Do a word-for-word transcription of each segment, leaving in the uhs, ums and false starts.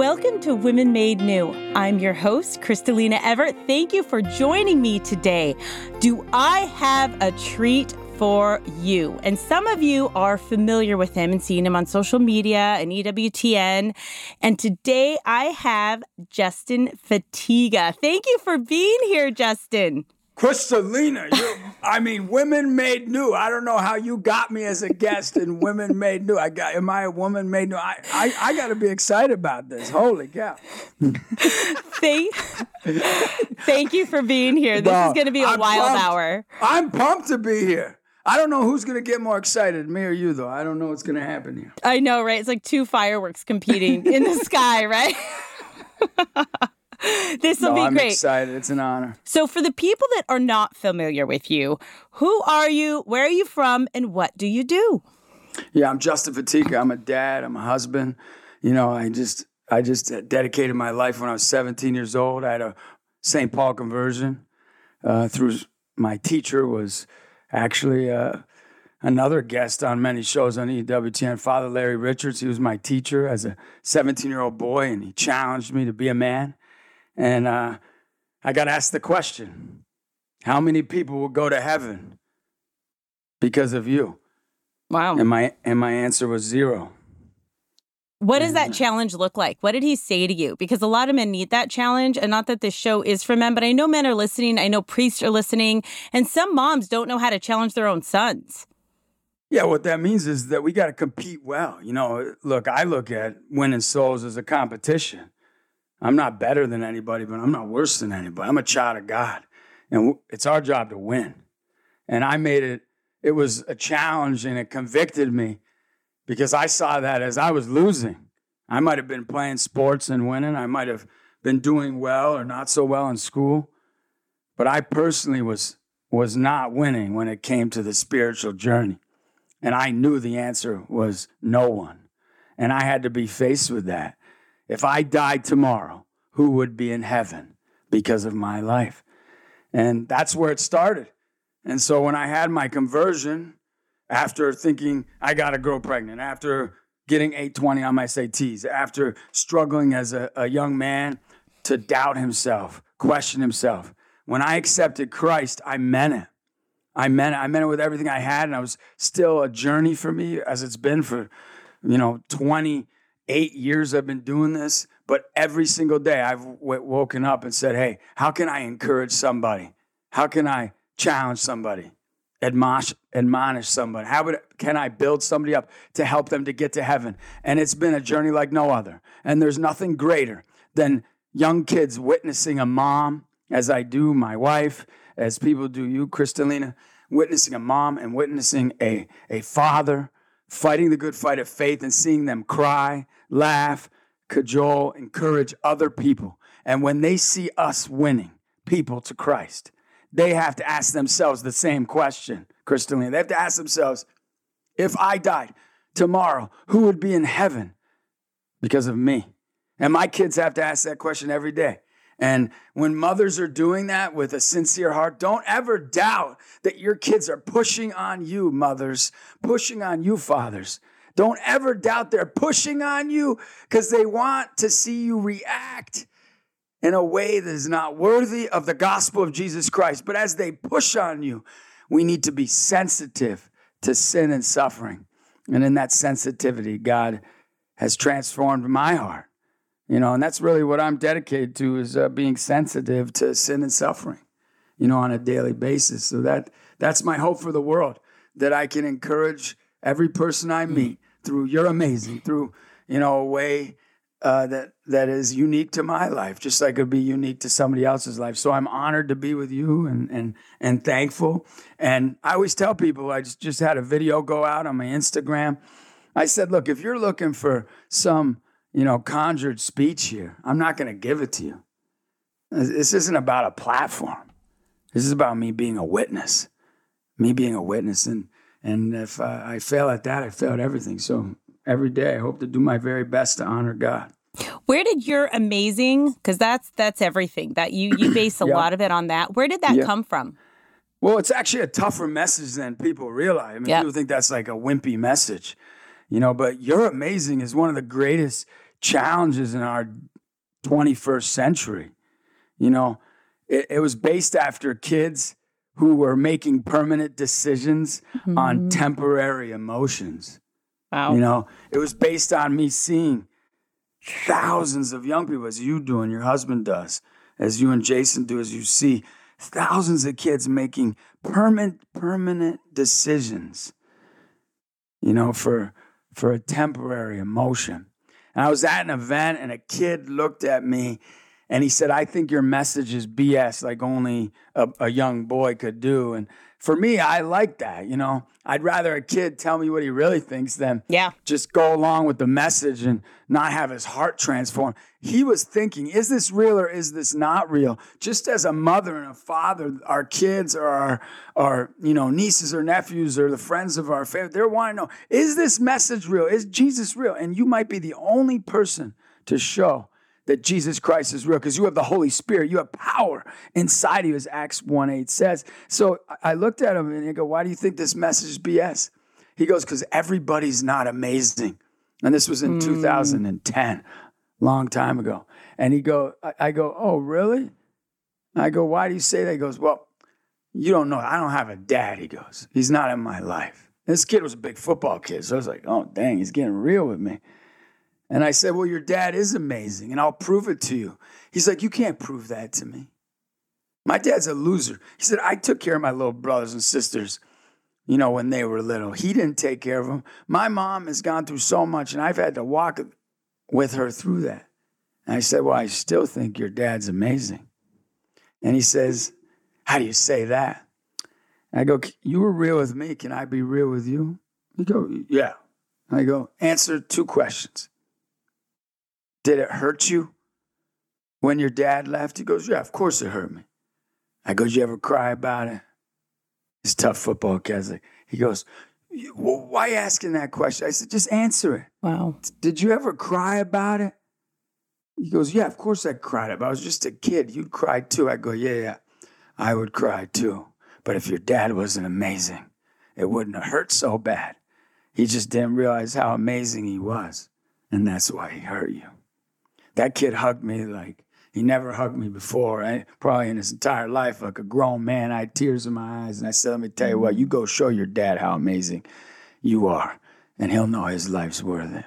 Welcome to Women Made New. I'm your host, Kristalina Everett. Thank you for joining me today. Do I have a treat for you? And some of you are familiar with him and seeing him on social media and E W T N. And today I have Justin Fatiga. Thank you for being here, Justin. Kristalina, you, I mean, Women Made New. I don't know how you got me as a guest in Women Made New. I got, am I a woman made new? I, I, I got to be excited about this. Holy cow. Thank, thank you for being here. This well, is going to be a I'm wild pumped. hour. I'm pumped to be here. I don't know who's going to get more excited, me or you, though. I don't know what's going to happen here. I know, right? It's like two fireworks competing in the sky, right? This will no, be I'm great. I'm excited. It's an honor. So for the people that are not familiar with you, who are you, where are you from, and what do you do? Yeah, I'm Justin Fatiga. I'm a dad. I'm a husband. You know, I just I just dedicated my life when I was seventeen years old. I had a Saint Paul conversion uh, through my teacher was actually uh, another guest on many shows on E W T N, Father Larry Richards. He was my teacher as a seventeen-year-old boy, and he challenged me to be a man. And uh, I got asked the question, how many people will go to heaven because of you? Wow. And my, and my answer was zero. What does that challenge look like? What did he say to you? Because a lot of men need that challenge, and not that this show is for men, but I know men are listening. I know priests are listening, and some moms don't know how to challenge their own sons. Yeah, what that means is that we got to compete well. You know, look, I look at winning souls as a competition. I'm not better than anybody, but I'm not worse than anybody. I'm a child of God, and it's our job to win. And I made it, it was a challenge, and it convicted me because I saw that as I was losing. I might have been playing sports and winning. I might have been doing well or not so well in school, but I personally was was not winning when it came to the spiritual journey. And I knew the answer was no one. And I had to be faced with that. If I died tomorrow, who would be in heaven because of my life? And that's where it started. And so when I had my conversion, after thinking I got a girl pregnant, after getting eight twenty on my S A Ts, after struggling as a, a young man to doubt himself, question himself, when I accepted Christ, I meant it. I meant it. I meant it with everything I had, and it was still a journey for me as it's been for, you know, twenty-eight years I've been doing this. But every single day I've w- woken up and said, hey, how can I encourage somebody? How can I challenge somebody? Admonish, admonish somebody? How would, can I build somebody up to help them to get to heaven? And it's been a journey like no other. And there's nothing greater than young kids witnessing a mom, as I do my wife, as people do you, Kristalina, witnessing a mom and witnessing a, a father fighting the good fight of faith and seeing them cry, laugh, cajole, encourage other people. And when they see us winning people to Christ, they have to ask themselves the same question, Kristalina. They have to ask themselves, if I died tomorrow, who would be in heaven because of me? And my kids have to ask that question every day. And when mothers are doing that with a sincere heart, don't ever doubt that your kids are pushing on you, mothers, pushing on you, fathers. Don't ever doubt they're pushing on you because they want to see you react in a way that is not worthy of the gospel of Jesus Christ. But as they push on you, we need to be sensitive to sin and suffering. And in that sensitivity, God has transformed my heart. You know, and that's really what I'm dedicated to is uh, being sensitive to sin and suffering, you know, on a daily basis. So that that's my hope for the world, that I can encourage every person I meet through You're Amazing, through, you know, a way uh, that that is unique to my life, just like it would be unique to somebody else's life. So I'm honored to be with you and and and thankful. And I always tell people, I just, just had a video go out on my Instagram. I said, look, if you're looking for some you know, conjured speech here, I'm not going to give it to you. This isn't about a platform. This is about me being a witness, me being a witness. And and if uh, I fail at that, I fail at everything. So every day I hope to do my very best to honor God. Where did You're Amazing, because that's that's everything, that you, you base a yeah. lot of it on that. Where did that yeah. come from? Well, it's actually a tougher message than people realize. I mean, yep. people think that's like a wimpy message, you know, but You're Amazing is one of the greatest challenges in our twenty-first century. You know, it, it was based after kids who were making permanent decisions mm-hmm. on temporary emotions. Wow. You know, it was based on me seeing thousands of young people, as you do and your husband does, as you and Jason do, as you see thousands of kids making permanent, permanent decisions, you know, for, for a temporary emotion. And I was at an event and a kid looked at me and he said, I think your message is B S, like only a, a young boy could do. And for me, I like that, you know. I'd rather a kid tell me what he really thinks than yeah. just go along with the message and not have his heart transformed. He was thinking, is this real or is this not real? Just as a mother and a father, our kids or our, our you know, nieces or nephews or the friends of our family, they're wanting to know, is this message real? Is Jesus real? And you might be the only person to show that Jesus Christ is real because you have the Holy Spirit. You have power inside of you, as Acts one eight says. So I looked at him and I go, why do you think this message is B S? He goes, because everybody's not amazing. And this was in mm. two thousand ten, long time ago. And he go, I, I go, oh, really? I go, why do you say that? He goes, well, you don't know. I don't have a dad, he goes. He's not in my life. This kid was a big football kid. So I was like, oh, dang, he's getting real with me. And I said, well, your dad is amazing, and I'll prove it to you. He's like, you can't prove that to me. My dad's a loser. He said, I took care of my little brothers and sisters, you know, when they were little. He didn't take care of them. My mom has gone through so much, and I've had to walk with her through that. And I said, well, I still think your dad's amazing. And he says, how do you say that? And I go, you were real with me. Can I be real with you? He go, yeah. I go, answer two questions. Did it hurt you when your dad left? He goes, yeah, of course it hurt me. I go, did you ever cry about it? He's a tough football kid. He goes, well, why are you asking that question? I said, just answer it. Wow. Did you ever cry about it? He goes, yeah, of course I cried about it. I was just a kid. You'd cry too. I go, yeah, yeah, I would cry too. But if your dad wasn't amazing, it wouldn't have hurt so bad. He just didn't realize how amazing he was. And that's why he hurt you. That kid hugged me like he never hugged me before, right? Probably in his entire life, like a grown man. I had tears in my eyes. And I said, let me tell you what, you go show your dad how amazing you are, and he'll know his life's worth it.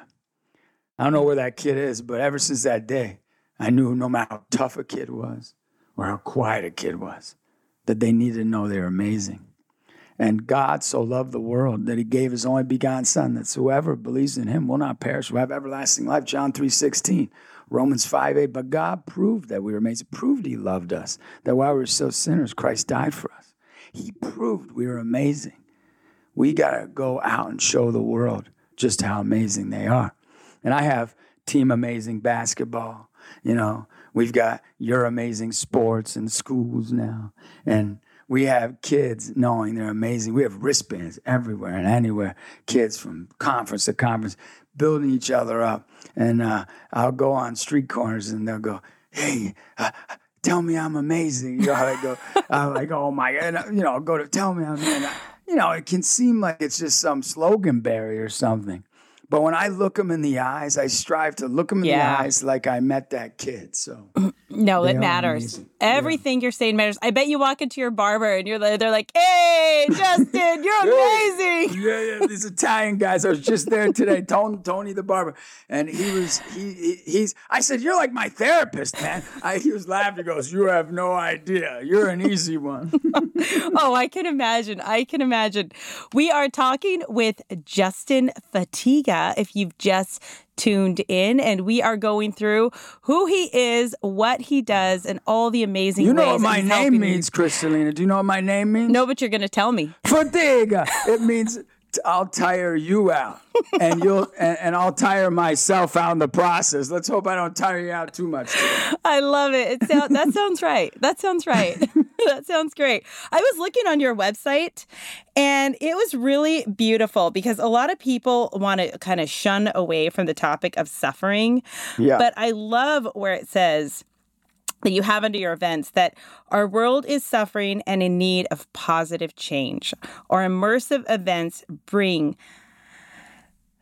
I don't know where that kid is, but ever since that day, I knew no matter how tough a kid was or how quiet a kid was, that they needed to know they were amazing. And God so loved the world that he gave his only begotten son, that whoever believes in him will not perish, will have everlasting life. John three sixteen. Romans five eight, but God proved that we were amazing, proved he loved us, that while we were still sinners, Christ died for us. He proved we were amazing. We got to go out and show the world just how amazing they are. And I have Team Amazing Basketball. You know, we've got Your Amazing Sports in schools now. And we have kids knowing they're amazing. We have wristbands everywhere and anywhere. Kids from conference to conference building each other up. And uh, I'll go on street corners and they'll go, hey, uh, tell me I'm amazing. You know, I go, I'm like, oh my God. You know, I'll go to tell me I'm amazing. You know, it can seem like it's just some slogan barrier or something. But when I look them in the eyes, I strive to look them in yeah. the eyes like I met that kid. So no, it matters. Amazing. Everything yeah. you're saying matters. I bet you walk into your barber and you're like, they're like, hey, Justin, you're amazing. Yeah, yeah. These Italian guys. I was just there today, Tony, Tony the barber, and he was he, he he's. I said, you're like my therapist, man. I, he was laughing. He goes, you have no idea. You're an easy one. Oh, I can imagine. I can imagine. We are talking with Justin Fatiga. If you've just tuned in, and we are going through who he is, what he does, and all the amazing you know ways what my name means, Kristalina. Do you know what my name means? No, but you're going to tell me. Fatiga. It means I'll tire you out, and you'll and, and I'll tire myself out in the process. Let's hope I don't tire you out too much today. I love it. It sound, that sounds right. That sounds right. That sounds great. I was looking on your website, and it was really beautiful because a lot of people want to kind of shun away from the topic of suffering. Yeah. But I love where it says that you have under your events that our world is suffering and in need of positive change. Our immersive events bring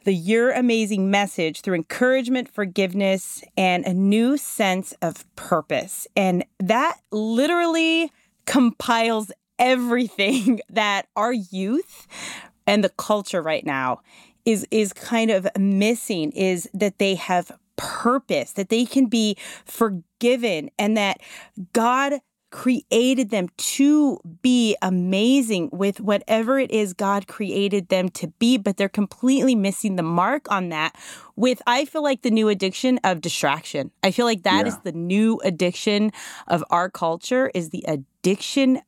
the You're Amazing message through encouragement, forgiveness, and a new sense of purpose. And that literally compiles everything that our youth and the culture right now is is kind of missing, is that they have purpose, that they can be forgiven, and that God created them to be amazing with whatever it is God created them to be, but they're completely missing the mark on that with, I feel like, the new addiction of distraction. I feel like that Yeah. is the new addiction of our culture, is the addiction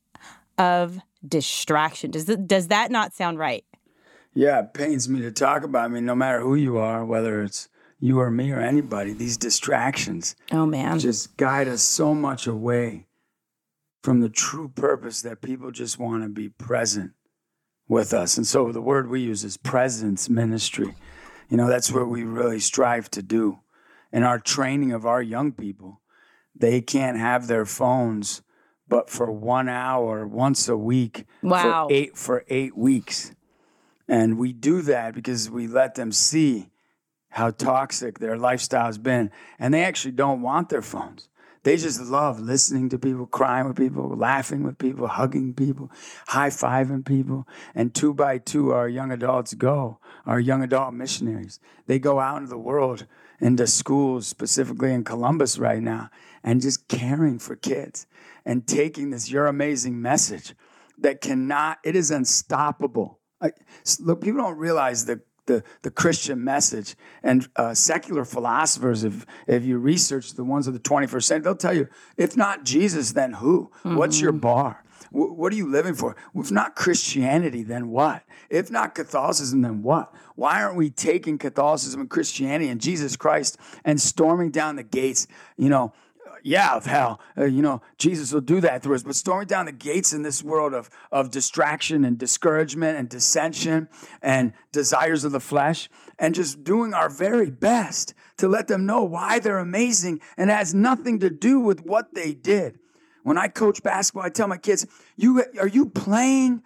of distraction. Does th- does that not sound right? Yeah, it pains me to talk about. I mean, no matter who you are, whether it's you or me or anybody, these distractions Oh, man. just guide us so much away from the true purpose that people just want to be present with us. And so the word we use is presence ministry. You know, that's what we really strive to do. In our training of our young people, they can't have their phones but for one hour once a week Wow. for eight for eight weeks. And we do that because we let them see how toxic their lifestyle's been. And they actually don't want their phones. They just love listening to people, crying with people, laughing with people, hugging people, high-fiving people. And two by two, our young adults go, our young adult missionaries. They go out into the world, into schools, specifically in Columbus right now, and just caring for kids and taking this You're Amazing message that cannot, it is unstoppable. I, look, people don't realize the The, the Christian message. And uh, secular philosophers, if if you research the ones of the twenty-first century, they'll tell you, if not Jesus, then who? Mm-hmm. What's your bar? W- what are you living for? If not Christianity, then what? If not Catholicism, then what? Why aren't we taking Catholicism and Christianity and Jesus Christ and storming down the gates, you know, yeah, of hell. Uh, you know, Jesus will do that through us. But storming down the gates in this world of, of distraction and discouragement and dissension and desires of the flesh, and just doing our very best to let them know why they're amazing, and it has nothing to do with what they did. When I coach basketball, I tell my kids, "You are you playing,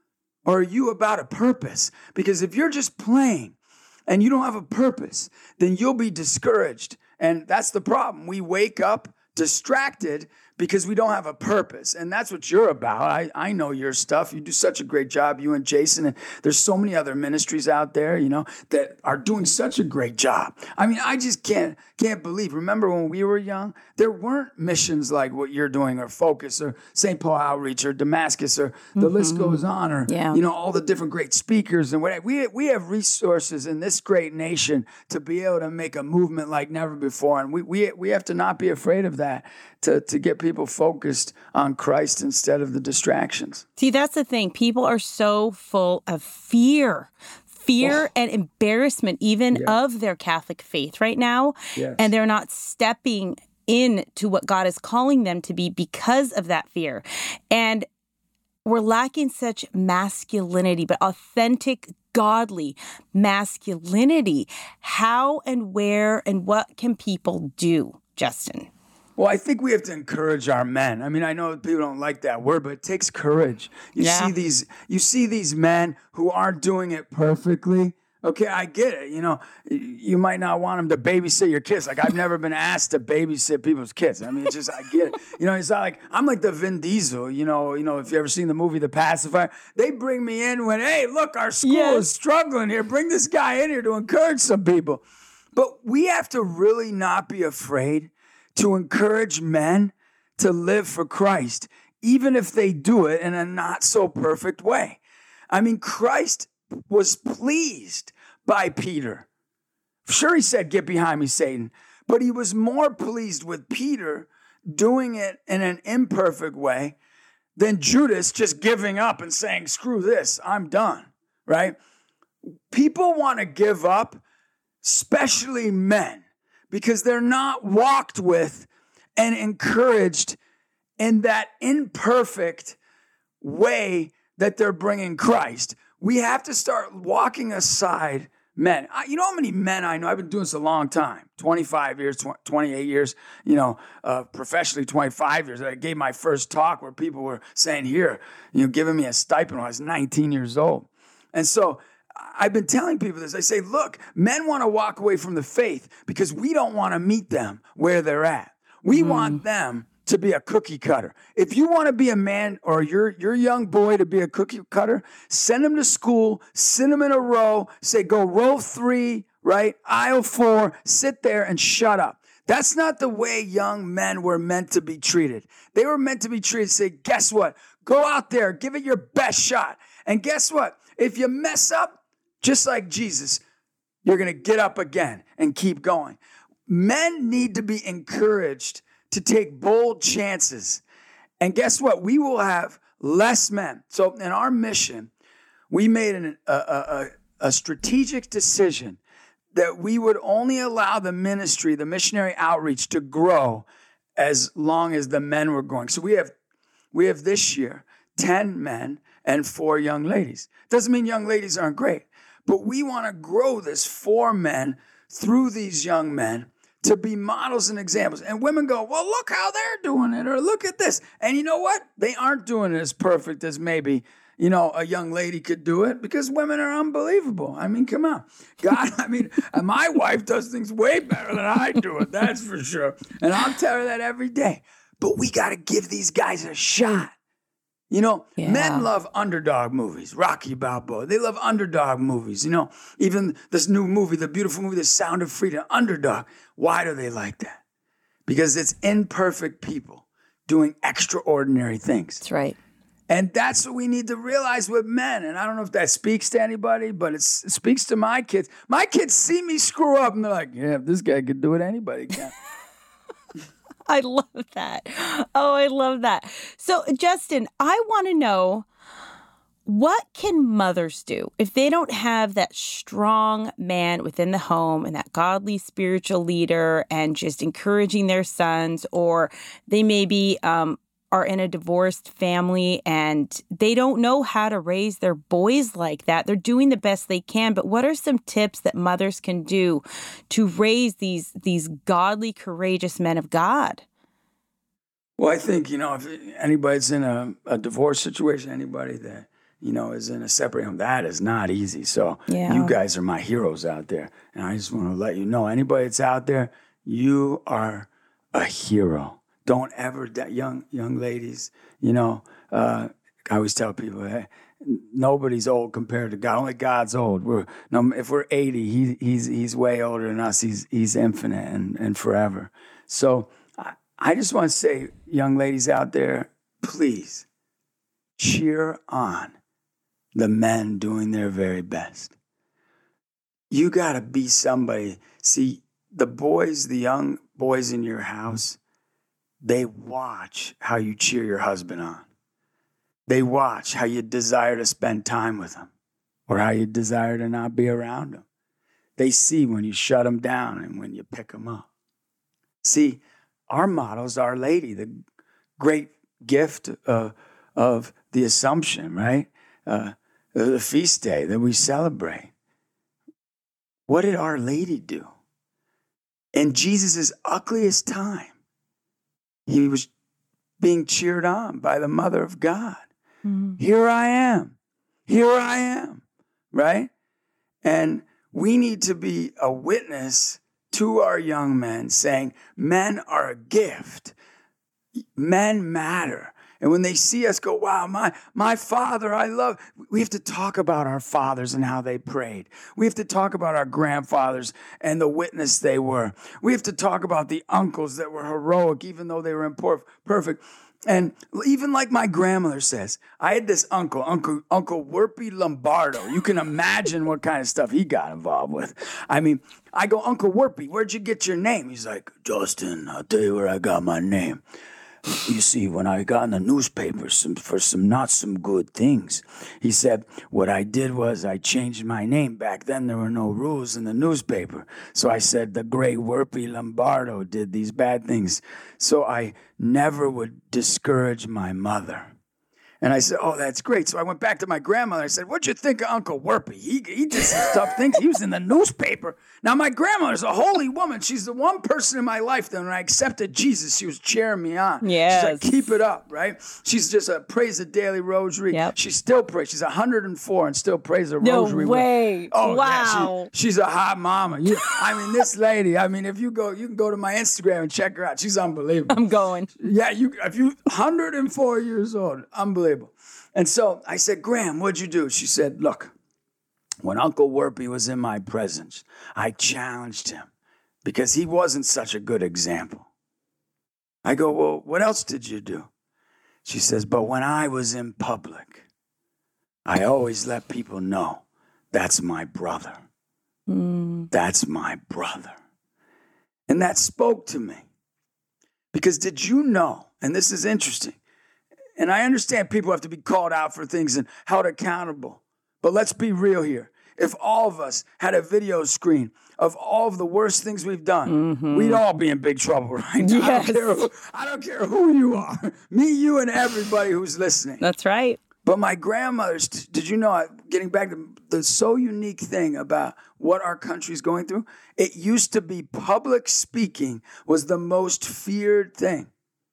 or are you about a purpose? Because if you're just playing and you don't have a purpose, then you'll be discouraged." And that's the problem. We wake up distracted because we don't have a purpose. And that's what you're about. I, I know your stuff. You do such a great job, you and Jason. And there's so many other ministries out there, you know, that are doing such a great job. I mean, I just can't can't believe. Remember when we were young, there weren't missions like what you're doing, or Focus, or Saint Paul Outreach, or Damascus, or the mm-hmm. list goes on, or, yeah. you know, all the different great speakers and whatever. We, we have resources in this great nation to be able to make a movement like never before. And we we, we have to not be afraid of that, to, to get people focused on Christ instead of the distractions. See, that's the thing. People are so full of fear. Fear oh. and embarrassment even yeah. of their Catholic faith right now. Yes. And they're not stepping into what God is calling them to be because of that fear. And we're lacking such masculinity, but authentic, godly masculinity. How and where and what can people do, Justin? Well, I think we have to encourage our men. I mean, I know people don't like that word, but it takes courage. You yeah. see these, you see these men who aren't doing it perfectly. Okay, I get it. You know, you might not want them to babysit your kids. Like, I've never been asked to babysit people's kids. I mean, it's just, I get it. You know, it's not like, I'm like the Vin Diesel, you know, you know, if you ever seen the movie The Pacifier, they bring me in when, hey, look, our school yes. is struggling here. Bring this guy in here to encourage some people. But we have to really not be afraid to encourage men to live for Christ, even if they do it in a not so perfect way. I mean, Christ was pleased by Peter. Sure, he said, "Get behind me, Satan." But he was more pleased with Peter doing it in an imperfect way than Judas just giving up and saying, "Screw this, I'm done," right? People want to give up, especially men, because they're not walked with and encouraged in that imperfect way that they're bringing Christ. We have to start walking aside men. I, you know how many men I know? I've been doing this a long time, twenty-five years, twenty-eight years, you know, uh, professionally twenty-five years. I gave my first talk where people were saying, here, you know, giving me a stipend when I was nineteen years old. And so I've been telling people this. I say, look, men want to walk away from the faith because we don't want to meet them where they're at. We mm. want them to be a cookie cutter. If you want to be a man or your, your young boy to be a cookie cutter, send him to school, send him in a row, say, go row three, right? Aisle four, sit there and shut up. That's not the way young men were meant to be treated. They were meant to be treated, say, guess what? Go out there, give it your best shot. And guess what? If you mess up, just like Jesus, you're going to get up again and keep going. Men need to be encouraged to take bold chances. And guess what? We will have less men. So in our mission, we made an, a, a, a strategic decision that we would only allow the ministry, the missionary outreach to grow as long as the men were going. So we have we have this year ten men and four young ladies. Doesn't mean young ladies aren't great, but we want to grow this four men through these young men to be models and examples. And women go, well, look how they're doing it, or look at this. And you know what? They aren't doing it as perfect as maybe you know, a young lady could do it because women are unbelievable. I mean, come on. God, I mean, my wife does things way better than I do it, that's for sure. And I'll tell her that every day. But we got to give these guys a shot. You know, yeah. Men love underdog movies, Rocky Balboa. They love underdog movies. You know, even this new movie, the beautiful movie, The Sound of Freedom, underdog. Why do they like that? Because it's imperfect people doing extraordinary things. That's right. And that's what we need to realize with men. And I don't know if that speaks to anybody, but it's, it speaks to my kids. My kids see me screw up, and they're like, yeah, if this guy could do it, anybody can. I love that. Oh, I love that. So, Justin, I want to know, what can mothers do if they don't have that strong man within the home and that godly spiritual leader and just encouraging their sons, or they maybe um, are in a divorced family and they don't know how to raise their boys like that? They're doing the best they can, but what are some tips that mothers can do to raise these these godly, courageous men of God? Well, I think, you know, if anybody's in a, a divorce situation, anybody that, you know, is in a separate home, that is not easy. So yeah. You guys are my heroes out there. And I just want to let you know, anybody that's out there, you are a hero. Don't ever, young young ladies, you know, uh, I always tell people, hey, nobody's old compared to God. Only God's old. We're no, if we're eighty, he, he's he's way older than us. He's he's infinite and, and forever. So I, I just want to say, young ladies out there, please cheer on the men doing their very best. You got to be somebody. See, the boys, the young boys in your house, they watch how you cheer your husband on. They watch how you desire to spend time with him or how you desire to not be around him. They see when you shut him down and when you pick him up. See, our model's Our Lady, the great gift of, of the Assumption, right? Uh, the feast day that we celebrate. What did Our Lady do? In Jesus' ugliest time, he was being cheered on by the Mother of God. Mm-hmm. Here I am. Here I am. Right? And we need to be a witness to our young men saying, men are a gift. Men matter. And when they see us go, wow, my, my father, I love, we have to talk about our fathers and how they prayed. We have to talk about our grandfathers and the witness they were. We have to talk about the uncles that were heroic, even though they were imperfect. And even like my grandmother says, I had this uncle, Uncle Uncle Werpy Lombardo. You can imagine what kind of stuff he got involved with. I mean, I go, Uncle Werpy, where'd you get your name? He's like, Justin, I'll tell you where I got my name. You see, when I got in the newspaper some, for some not some good things, he said, what I did was I changed my name. Back then, there were no rules in the newspaper. So I said, the great Werpy Lombardo did these bad things. So I never would discourage my mother. And I said, oh, that's great. So I went back to my grandmother. I said, what'd you think of Uncle Werpy? He, he did some tough things. He was in the newspaper. Now, my grandmother's a holy woman. She's the one person in my life that when I accepted Jesus, she was cheering me on. Yes. She's like, keep it up, right? She's just a praise the daily rosary. Yep. She still prays. She's one hundred four and still prays the No rosary. way. With, oh, wow. Yeah, she, she's a hot mama. You, I mean, this lady, I mean, if you go, you can go to my Instagram and check her out. She's unbelievable. I'm going. Yeah, you. If you one hundred four years old, unbelievable. And so I said, Graham, what'd you do? She said, look, when Uncle Werpy was in my presence, I challenged him because he wasn't such a good example. I go, well, what else did you do? She says, but when I was in public, I always let people know that's my brother. Mm. That's my brother. And that spoke to me. Because did you know, and this is interesting, and I understand people have to be called out for things and held accountable. But let's be real here. If all of us had a video screen of all of the worst things we've done, mm-hmm. we'd all be in big trouble right now. Yes. I, don't care who, I don't care who you are. Me, you, and everybody who's listening. That's right. But my grandmother's, did you know, getting back to the so unique thing about what our country's going through, it used to be public speaking was the most feared thing.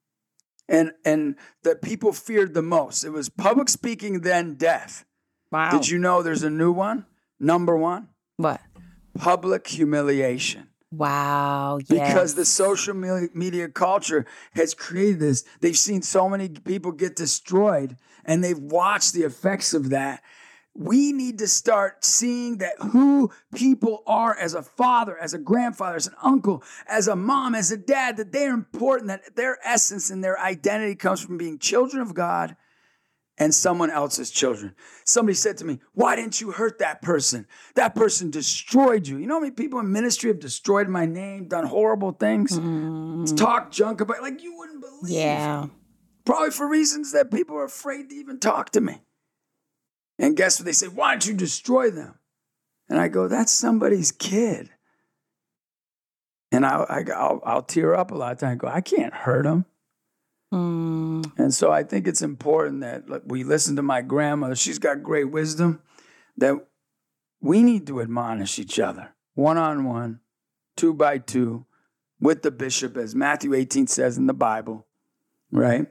And and that people feared the most. It was public speaking, then death. Wow. Did you know there's a new one? Number one? What? Public humiliation. Wow, yes. Because the social media culture has created this. They've seen so many people get destroyed, and they've watched the effects of that. We need to start seeing that who people are as a father, as a grandfather, as an uncle, as a mom, as a dad, that they're important, that their essence and their identity comes from being children of God and someone else's children. Somebody said to me, why didn't you hurt that person? That person destroyed you. You know how many people in ministry have destroyed my name, done horrible things, mm. talked junk about, like you wouldn't believe. Yeah. Probably for reasons that people are afraid to even talk to me. And guess what? They say, why don't you destroy them? And I go, that's somebody's kid. And I, I, I'll, I'll tear up a lot of times. I go, I can't hurt them. Mm. And so I think it's important that like, we listen to my grandmother. She's got great wisdom, that we need to admonish each other, one-on-one, two by two, with the bishop, as Matthew eighteen says in the Bible, right?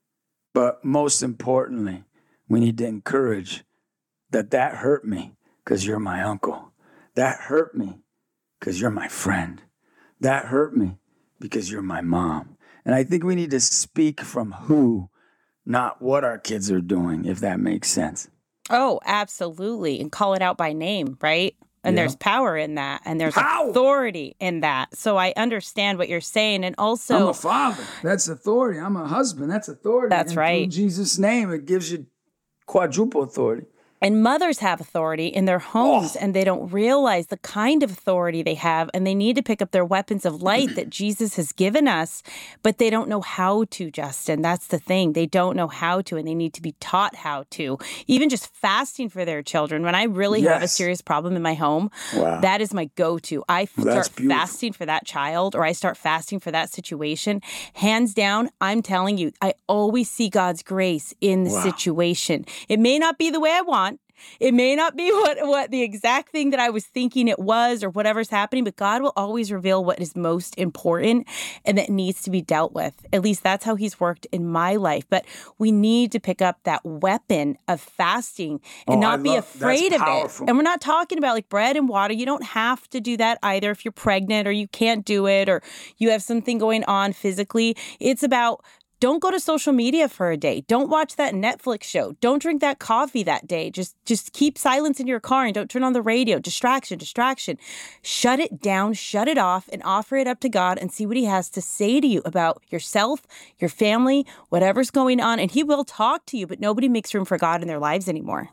But most importantly, we need to encourage that that hurt me because you're my uncle. That hurt me because you're my friend. That hurt me because you're my mom. And I think we need to speak from who, not what our kids are doing, if that makes sense. Oh, absolutely. And call it out by name, right? And yeah. There's power in that. And there's power. Authority in that. So I understand what you're saying. And also, I'm a father. That's authority. I'm a husband. That's authority. That's and right. In Jesus' name, it gives you quadruple authority. And mothers have authority in their homes, oh. and they don't realize the kind of authority they have, and they need to pick up their weapons of light that Jesus has given us, but they don't know how to, Justin. That's the thing. They don't know how to, and they need to be taught how to. Even just fasting for their children. When I really yes. have a serious problem in my home, wow. that is my go-to. I start fasting for that child, or I start fasting for that situation. Hands down, I'm telling you, I always see God's grace in the wow. situation. It may not be the way I want. It may not be what, what the exact thing that I was thinking it was or whatever's happening, but God will always reveal what is most important and that needs to be dealt with. At least that's how he's worked in my life. But we need to pick up that weapon of fasting and oh, not I be love, afraid of it. And we're not talking about like bread and water. You don't have to do that either if you're pregnant or you can't do it or you have something going on physically. It's about don't go to social media for a day. Don't watch that Netflix show. Don't drink that coffee that day. Just just keep silence in your car and don't turn on the radio. Distraction, distraction. Shut it down, shut it off, and offer it up to God and see what he has to say to you about yourself, your family, whatever's going on. And he will talk to you, but nobody makes room for God in their lives anymore.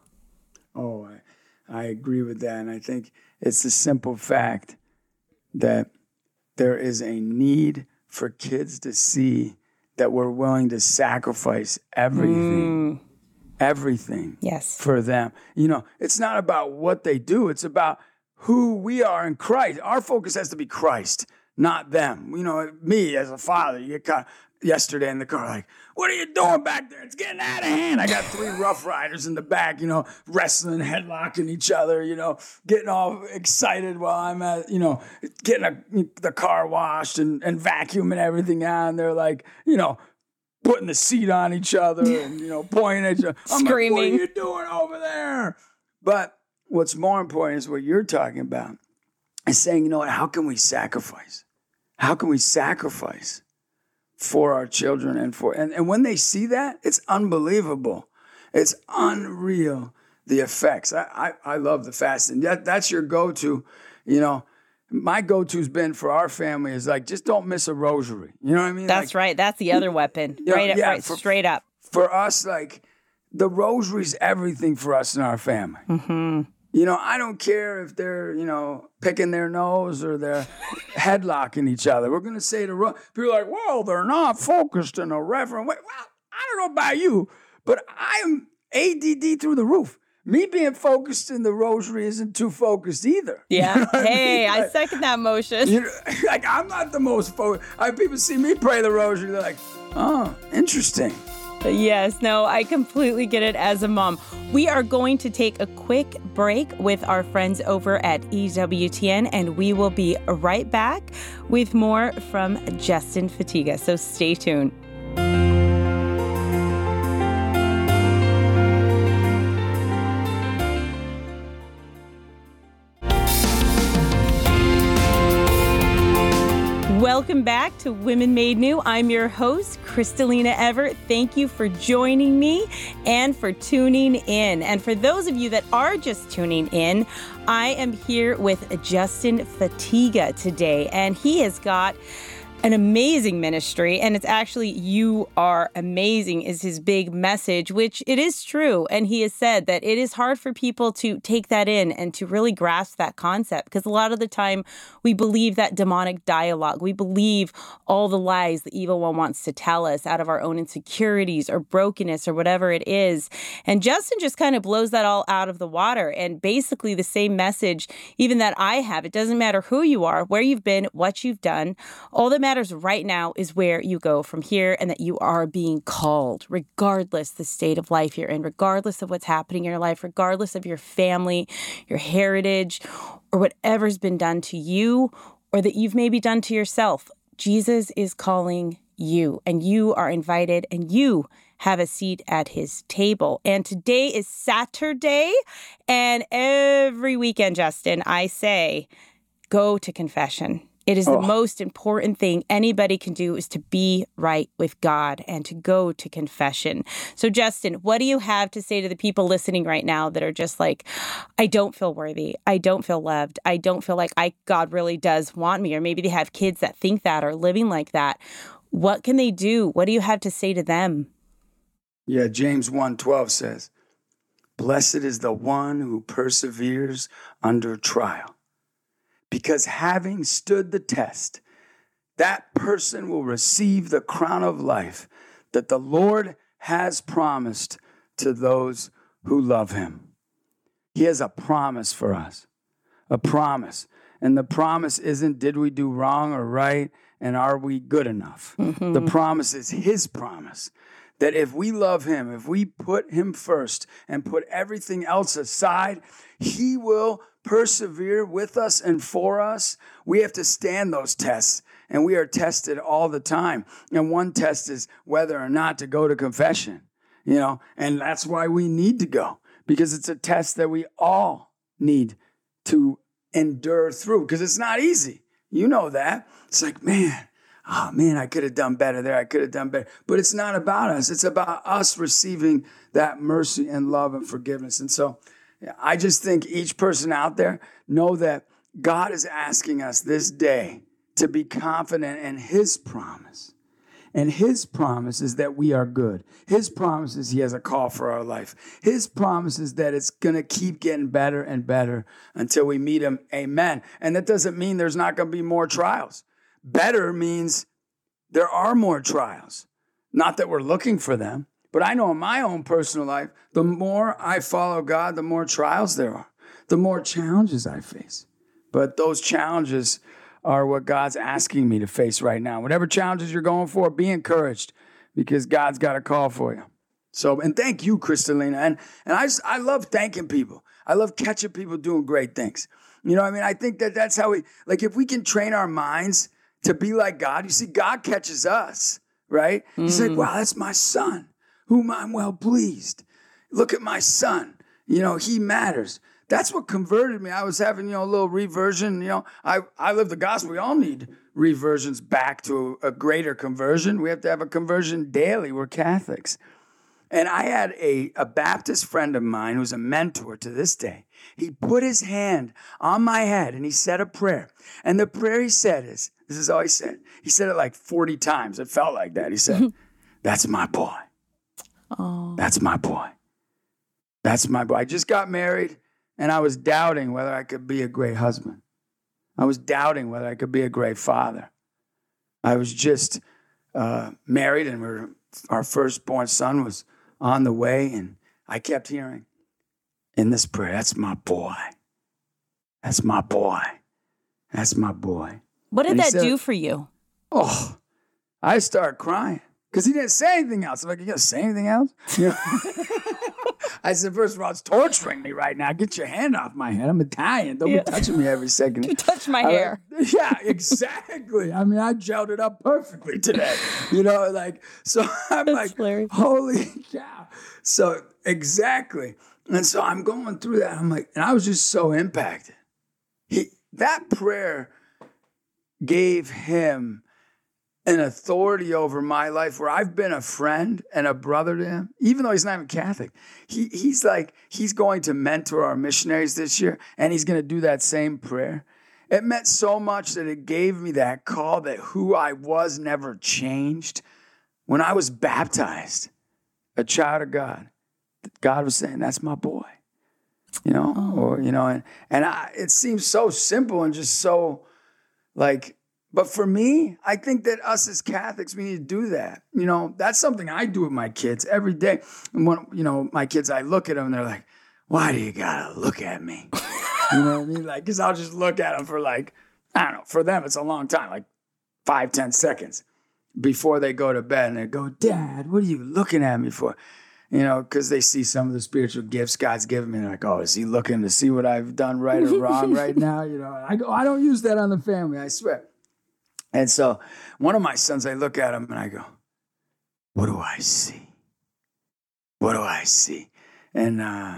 Oh, I, I agree with that. And I think it's the simple fact that there is a need for kids to see that we're willing to sacrifice everything, mm. everything yes. for them. You know, it's not about what they do. It's about who we are in Christ. Our focus has to be Christ, not them. You know, me as a father, you get kind of, yesterday in the car, like, what are you doing back there? It's getting out of hand. I got three Rough Riders in the back, you know, wrestling, headlocking each other, you know, getting all excited while I'm at, you know, getting a, the car washed and, and vacuuming everything out. And they're like, you know, putting the seat on each other and, you know, pointing at each other. I'm Screaming. Like, what are you doing over there? But what's more important is what you're talking about. Is saying, you know what, how can we sacrifice? How can we sacrifice for our children and for, and, and when they see that, it's unbelievable. It's unreal, the effects. I, I, I love the fasting. That, that's your go-to, you know. My go-to's been for our family is like, just don't miss a rosary. You know what I mean? That's like, right. That's the other weapon. You know, right, yeah, right for, straight up. For us, like, the rosary's everything for us in our family. Mm-hmm. You know, I don't care if they're, you know, picking their nose or they're headlocking each other. We're going to say to ro- people like, well, they're not focused in a reverent way. Well, I don't know about you, but I'm A D D through the roof. Me being focused in the rosary isn't too focused either. Yeah. You know Hey, I, mean? I like, second that motion. You know, like, I'm not the most focused. I, people see me pray the rosary. They're like, oh, interesting. Yes, no, I completely get it as a mom. We are going to take a quick break with our friends over at E W T N, and we will be right back with more from Justin Fatiga. So stay tuned. Welcome back to Women Made New. I'm your host, Kristalina Everett. Thank you for joining me and for tuning in. And for those of you that are just tuning in, I am here with Justin Fatiga today, and he has got an amazing ministry, and it's actually "You Are Amazing" is his big message, which it is true. And he has said that it is hard for people to take that in and to really grasp that concept, because a lot of the time we believe that demonic dialogue. We believe all the lies the evil one wants to tell us out of our own insecurities or brokenness or whatever it is. And Justin just kind of blows that all out of the water. And basically the same message, even that I have, it doesn't matter who you are, where you've been, what you've done. All that matters right now is where you go from here, and that you are being called, regardless the state of life you're in, regardless of what's happening in your life, regardless of your family, your heritage, or whatever's been done to you or that you've maybe done to yourself. Jesus is calling you, and you are invited, and you have a seat at his table. And today is Saturday, and every weekend, Justin, I say, go to confession. It is Oh. the most important thing anybody can do, is to be right with God and to go to confession. So, Justin, what do you have to say to the people listening right now that are just like, I don't feel worthy. I don't feel loved. I don't feel like I God really does want me. Or maybe they have kids that think that or living like that. What can they do? What do you have to say to them? Yeah, James one twelve says, blessed is the one who perseveres under trial. Because having stood the test, that person will receive the crown of life that the Lord has promised to those who love him. He has a promise for us, a promise. And the promise isn't, did we do wrong or right, and are we good enough? Mm-hmm. The promise is his promise. That if we love him, if we put him first and put everything else aside, he will persevere with us and for us. We have to stand those tests, and we are tested all the time. And one test is whether or not to go to confession, you know, and that's why we need to go, because it's a test that we all need to endure through, because it's not easy. You know that. It's like, man, oh man, I could have done better there. I could have done better. But it's not about us. It's about us receiving that mercy and love and forgiveness. And so I just think each person out there know that God is asking us this day to be confident in his promise. And his promise is that we are good. His promise is he has a call for our life. His promise is that it's going to keep getting better and better until we meet him. Amen. And that doesn't mean there's not going to be more trials. Better means there are more trials. Not that we're looking for them, but I know in my own personal life, the more I follow God, the more trials there are, the more challenges I face. But those challenges are what God's asking me to face right now. Whatever challenges you're going for, be encouraged because God's got a call for you. So, and thank you, Kristalina. And and I just, I love thanking people. I love catching people doing great things. You know what I mean? I think that that's how we, like if we can train our minds to be like God, you see, God catches us, right? Mm. He's like, wow, that's my son, whom I'm well pleased. Look at my son. You know, he matters. That's what converted me. I was having, you know, a little reversion. You know, I, I live the gospel. We all need reversions back to a greater conversion. We have to have a conversion daily. We're Catholics. And I had a, a Baptist friend of mine who's a mentor to this day. He put his hand on my head and he said a prayer. And the prayer he said is, this is all he said. He said it like forty times. It felt like that. He said, that's my boy. Oh. That's my boy. That's my boy. I just got married and I was doubting whether I could be a great husband. I was doubting whether I could be a great father. I was just uh, married and we're, our firstborn son was on the way, and I kept hearing in this prayer, that's my boy. That's my boy. That's my boy. What did and that said, do for you? Oh, I started crying because he didn't say anything else. I'm like, you gonna say anything else? You know? I said, first of all, it's torturing me right now. Get your hand off my head. I'm Italian. Don't yeah. be touching me every second. You touch my I, hair. Yeah, exactly. I mean, I gelled it up perfectly today. You know, like, so I'm That's like, hilarious. Holy cow. So, exactly. And so I'm going through that. I'm like, and I was just so impacted. He, that prayer gave him an authority over my life where I've been a friend and a brother to him, even though he's not even Catholic. He, he's like, he's going to mentor our missionaries this year, and he's going to do that same prayer. It meant so much that it gave me that call that who I was never changed. When I was baptized, a child of God, God was saying, that's my boy, you know, oh. or, you know, and, and I, it seems so simple and just so like, but for me, I think that us as Catholics, we need to do that. You know, that's something I do with my kids every day. And when, you know, my kids, I look at them and they're like, why do you gotta look at me? You know what I mean? Like, cause I'll just look at them for like, I don't know, for them, it's a long time, like five, ten seconds before they go to bed and they go, Dad, what are you looking at me for? You know, because they see some of the spiritual gifts God's given me. And they're like, oh, is he looking to see what I've done right or wrong right now? You know, I go, I don't use that on the family, I swear. And so one of my sons, I look at him and I go, what do I see? What do I see? And uh,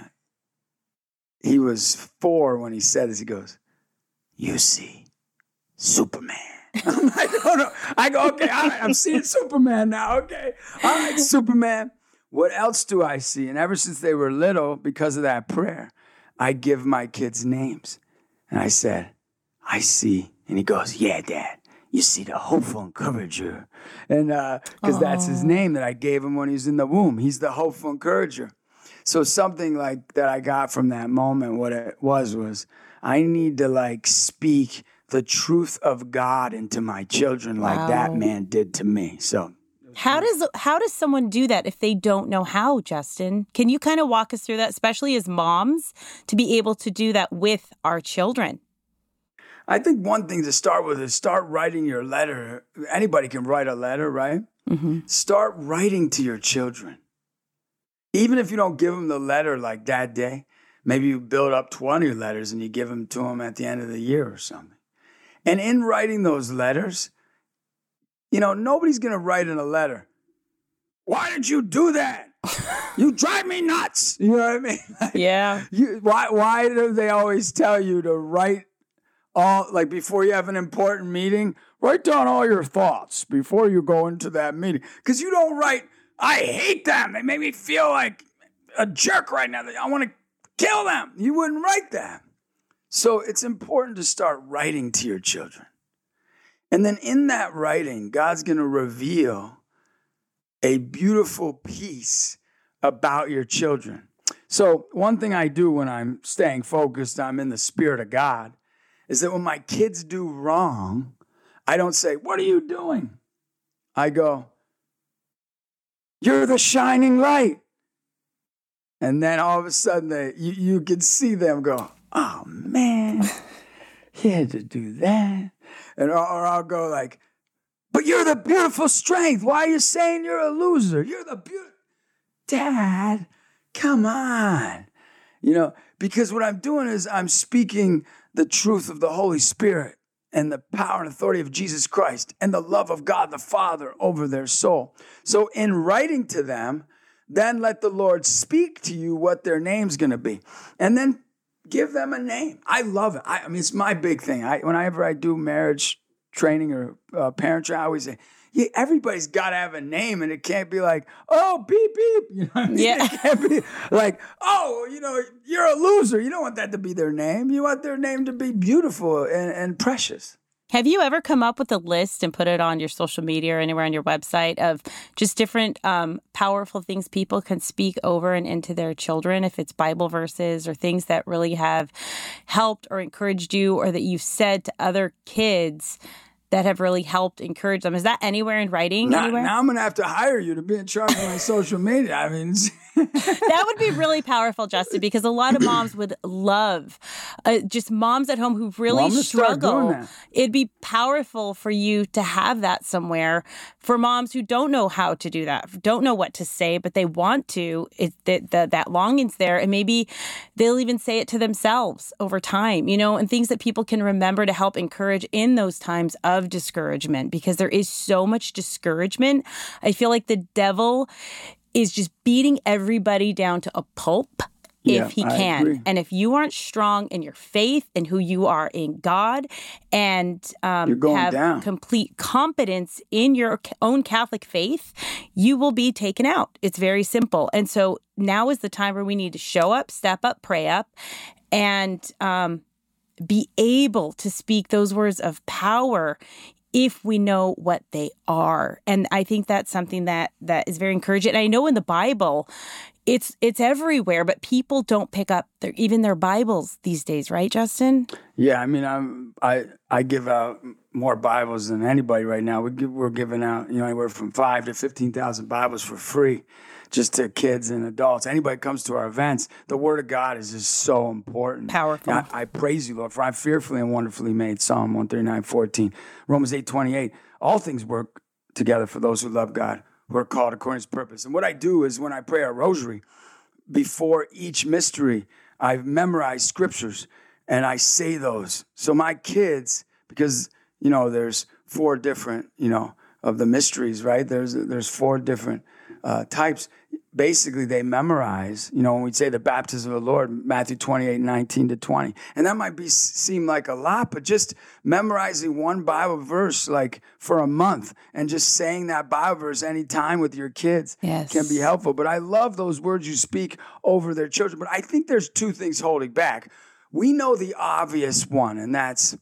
he was four when he said this. He goes, you see Superman. I'm like, oh, no. I go, okay, all right, I'm seeing Superman now. Okay, all right, Superman. What else do I see? And ever since they were little, because of that prayer, I give my kids names. And I said, I see. And he goes, yeah, Dad. You see the hopeful encourager. And because uh, that's his name that I gave him when he was in the womb. He's the hopeful encourager. So something like that I got from that moment, what it was, was I need to like speak the truth of God into my children like wow. that man did to me. So how does how does someone do that if they don't know how, Justin? Can you kind of walk us through that, especially as moms, to be able to do that with our children? I think one thing to start with is start writing your letter. Anybody can write a letter, right? Mm-hmm. Start writing to your children. Even if you don't give them the letter like that day, maybe you build up twenty letters and you give them to them at the end of the year or something. And in writing those letters, you know, nobody's going to write in a letter, why did you do that? You drive me nuts. You know what I mean? Like, yeah. You, why, why do they always tell you to write all, like before you have an important meeting, write down all your thoughts before you go into that meeting? Because you don't write, I hate them. They make me feel like a jerk right now. I want to kill them. You wouldn't write that. So it's important to start writing to your children. And then in that writing, God's going to reveal a beautiful piece about your children. So one thing I do when I'm staying focused, I'm in the Spirit of God, is that when my kids do wrong, I don't say, what are you doing? I go, you're the shining light. And then all of a sudden, they, you, you can see them go, oh, man, had to do that. And or, or I'll go like, but you're the beautiful strength. Why are you saying you're a loser? You're the beautiful. Dad, come on. You know, because what I'm doing is I'm speaking the truth of the Holy Spirit and the power and authority of Jesus Christ and the love of God the Father over their soul. So in writing to them, then let the Lord speak to you what their name's going to be. And then give them a name. I love it. I, I mean, it's my big thing. I, whenever I do marriage training or uh, parent training, I always say, yeah, everybody's got to have a name, and it can't be like, oh, beep, beep. You know what I mean? Yeah. It can't be like, oh, you know, you're a loser. You don't want that to be their name. You want their name to be beautiful and, and precious. Have you ever come up with a list and put it on your social media or anywhere on your website of just different um, powerful things people can speak over and into their children, if it's Bible verses or things that really have helped or encouraged you or that you've said to other kids that have really helped encourage them? Is that anywhere in writing? Now, anywhere? now I'm going to have to hire you to be in charge of my social media. I mean, that would be really powerful, Justin, because a lot of moms would love uh, just moms at home who really well, struggle. It'd be powerful for you to have that somewhere for moms who don't know how to do that, don't know what to say, but they want to. It, that, that, that longing's there, and maybe they'll even say it to themselves over time, you know, and things that people can remember to help encourage in those times of discouragement, because there is so much discouragement. I feel like the devil is just beating everybody down to a pulp yeah, if he I can. agree. And if you aren't strong in your faith and who you are in God and um, You're going have down. complete confidence in your own Catholic faith, you will be taken out. It's very simple. And so now is the time where we need to show up, step up, pray up, and um, be able to speak those words of power if we know what they are. And I think that's something that that is very encouraging. And I know in the Bible, it's it's everywhere, but people don't pick up their, even their Bibles these days, right, Justin? Yeah, I mean, I'm, I I give out more Bibles than anybody right now. We give, we're giving out, you know, anywhere from five to fifteen thousand Bibles for free, just to kids and adults. Anybody comes to our events, the Word of God is just so important. Powerful. I, I praise you, Lord, for I'm fearfully and wonderfully made. Psalm one thirty-nine, fourteen. Romans eight, twenty-eight. All things work together for those who love God, who are called according to His purpose. And what I do is when I pray a rosary, before each mystery, I've memorized scriptures and I say those. So my kids, because, you know, there's four different, you know, of the mysteries, right? There's there's four different uh, types. Basically, they memorize, you know, when we say the baptism of the Lord, Matthew twenty-eight, nineteen to twenty. And that might be seem like a lot, but just memorizing one Bible verse like for a month and just saying that Bible verse anytime with your kids Yes. can be helpful. But I love those words you speak over their children. But I think there's two things holding back. We know the obvious one, and that's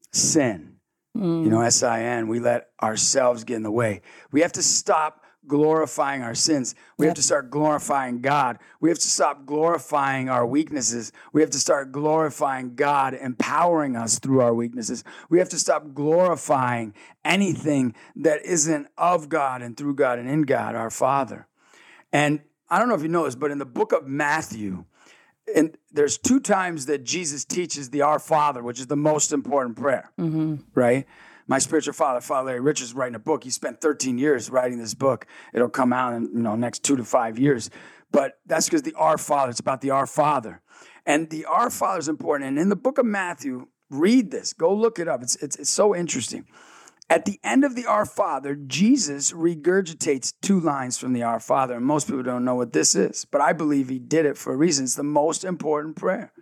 sin. Mm. You know, S I N, we let ourselves get in the way. We have to stop glorifying our sins. We yep. have to start glorifying God. We have to stop glorifying our weaknesses. We have to start glorifying God, empowering us through our weaknesses. We have to stop glorifying anything that isn't of God and through God and in God, our Father. And I don't know if you know this, but in the book of Matthew, and there's two times that Jesus teaches the Our Father, which is the most important prayer, mm-hmm. right? My spiritual father, Father Larry Richards, is writing a book. He spent thirteen years writing this book. It'll come out in, you know, next two to five years. But that's because the Our Father, it's about the Our Father. And the Our Father is important. And in the book of Matthew, read this. Go look it up. It's, it's, it's so interesting. At the end of the Our Father, Jesus regurgitates two lines from the Our Father. And most people don't know what this is. But I believe he did it for a reason. It's the most important prayer.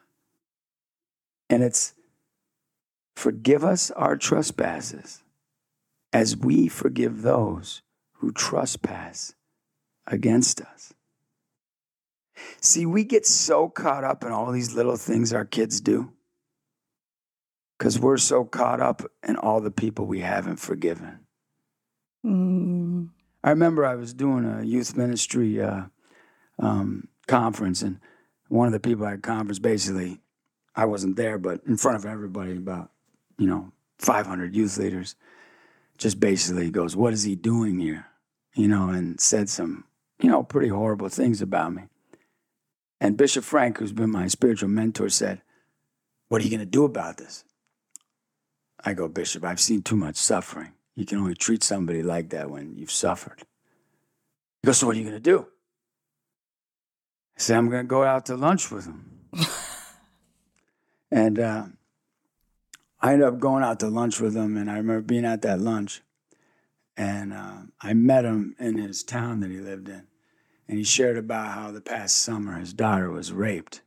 And it's, forgive us our trespasses as we forgive those who trespass against us. See, we get so caught up in all these little things our kids do because we're so caught up in all the people we haven't forgiven. Mm. I remember I was doing a youth ministry uh, um, conference, and one of the people at the conference, basically, I wasn't there, but in front of everybody, about you know, five hundred youth leaders, just basically goes, what is he doing here? You know, and said some, you know, pretty horrible things about me. And Bishop Frank, who's been my spiritual mentor, said, what are you going to do about this? I go, Bishop, I've seen too much suffering. You can only treat somebody like that when you've suffered. He goes, so what are you going to do? I said, I'm going to go out to lunch with him. and uh, I ended up going out to lunch with him, and I remember being at that lunch, and uh, I met him in his town that he lived in, and he shared about how the past summer his daughter was raped.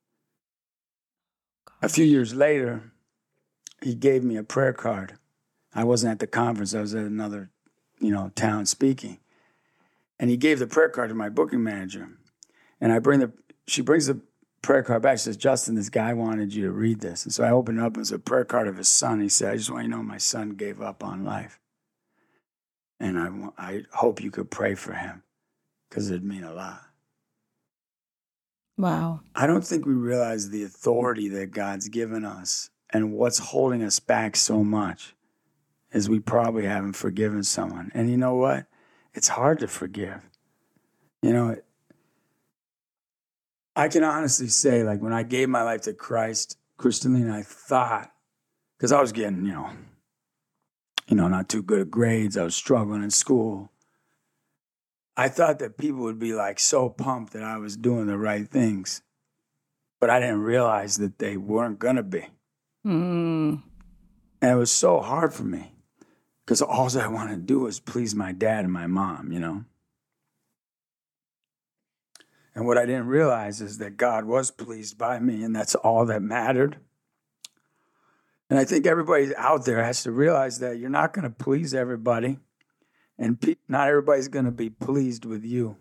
A few years later, he gave me a prayer card. I wasn't at the conference. I was at another, you know, town speaking. And he gave the prayer card to my booking manager. And I bring the, she brings the prayer card back. She says, Justin, this guy wanted you to read this. And so I opened it up. It was a prayer card of his son. He said, I just want you to know my son gave up on life. And I, I hope you could pray for him because it'd mean a lot. Wow. I don't think we realize the authority that God's given us and what's holding us back so much is we probably haven't forgiven someone. And you know what? It's hard to forgive. You know, I can honestly say, like, when I gave my life to Christ, Kristalina, I thought, because I was getting, you know, you know, not too good at grades. I was struggling in school. I thought that people would be, like, so pumped that I was doing the right things. But I didn't realize that they weren't going to be. Mm. And it was so hard for me. Because all I wanted to do was please my dad and my mom, you know. And what I didn't realize is that God was pleased by me, and that's all that mattered. And I think everybody out there has to realize that you're not going to please everybody, and pe- not everybody's going to be pleased with you.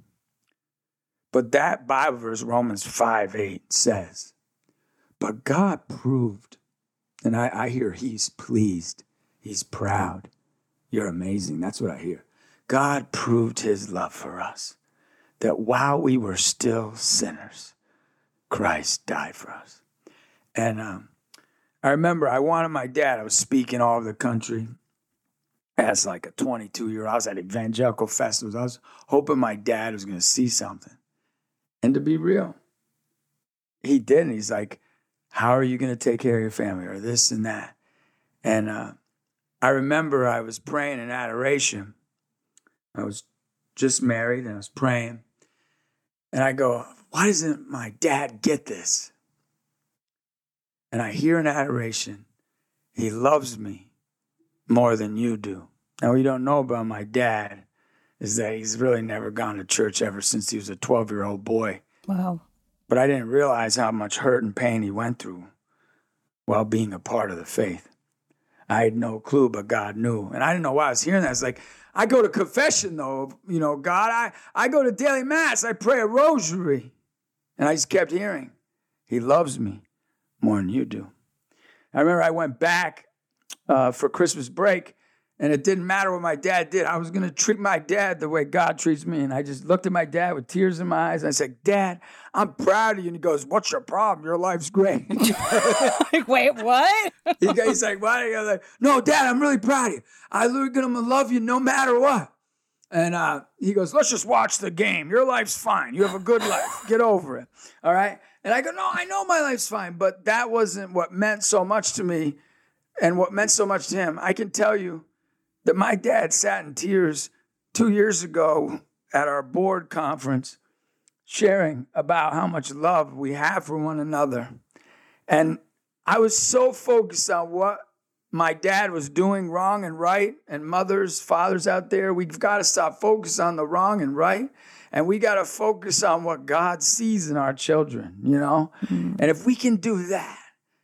But that Bible verse, Romans five eight, says, but God proved, and I, I hear he's pleased. He's proud. You're amazing. That's what I hear. God proved his love for us, that while we were still sinners, Christ died for us. And um, I remember I wanted my dad. I was speaking all over the country as like a twenty-two-year-old. I was at evangelical festivals. I was hoping my dad was going to see something. And to be real, he didn't. He's like, how are you going to take care of your family or this and that? And uh, I remember I was praying in adoration. I was just married and I was praying. And I go, why doesn't my dad get this? And I hear in adoration, he loves me more than you do. Now, what you don't know about my dad is that he's really never gone to church ever since he was a twelve-year-old boy. Wow. But I didn't realize how much hurt and pain he went through while being a part of the faith. I had no clue, but God knew. And I didn't know why I was hearing that. It's like, I go to confession, though. You know, God, I, I go to daily mass. I pray a rosary. And I just kept hearing, he loves me more than you do. I remember I went back uh, for Christmas break, and it didn't matter what my dad did. I was going to treat my dad the way God treats me. And I just looked at my dad with tears in my eyes. And I said, Dad, I'm proud of you. And he goes, what's your problem? Your life's great. Like, wait, what? he, he's like, why? I was like, no, Dad, I'm really proud of you. I'm going to love you no matter what. And uh, he goes, let's just watch the game. Your life's fine. You have a good life. Get over it. All right? And I go, no, I know my life's fine. But that wasn't what meant so much to me and what meant so much to him. I can tell you that my dad sat in tears two years ago at our board conference sharing about how much love we have for one another. And I was so focused on what my dad was doing wrong and right, and mothers, fathers out there, we've got to stop focusing on the wrong and right, and we got to focus on what God sees in our children, you know? Mm-hmm. And if we can do that,